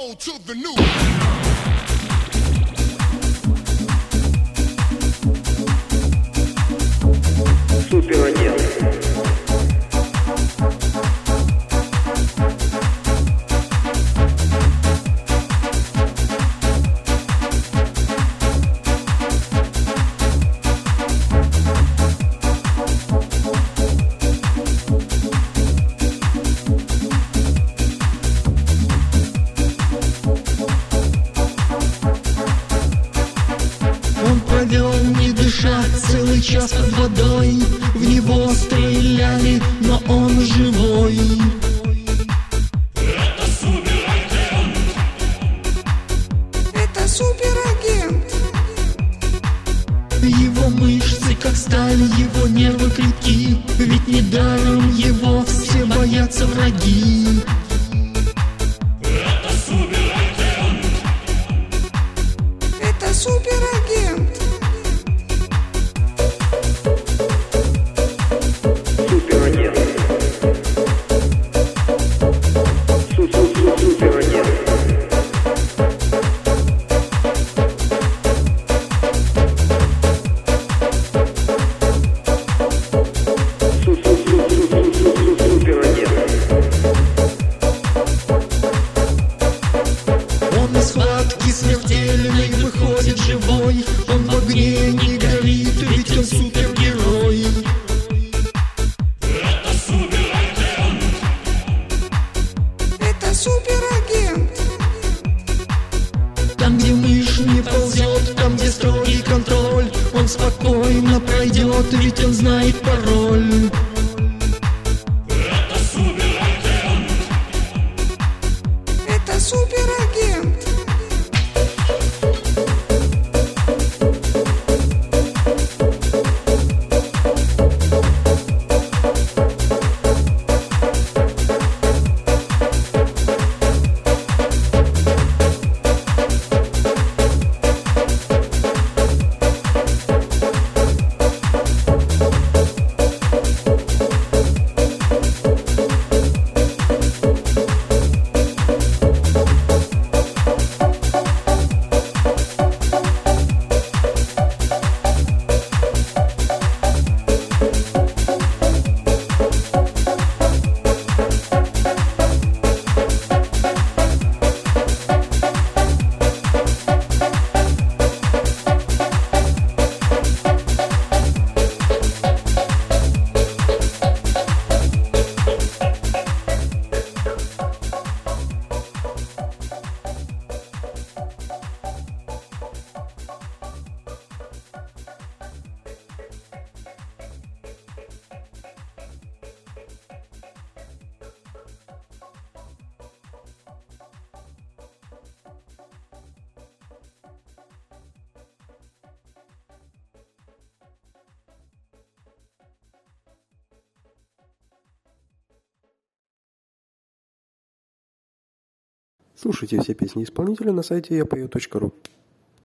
old to the new. Суперагент. Он провел, не дыша, целый час под водой. В него стреляли, но он живой. Это суперагент. Это суперагент. Его мышцы как сталь, его нервы крепки. Ведь недаром его все боятся враги. Это суперагент. Это суперагент. Суперагент. Суперагент. Он из схватки смертельной выходит живой. Он в огне не горит, ведь он супергерой. Это суперагент. Это суперагент. Там, где мышь не ползет, там, где строгий контроль, он спокойно пройдет, ведь он знает пароль. Это суперагент. Это суперагент. Слушайте все песни исполнителя на сайте yapою.ru.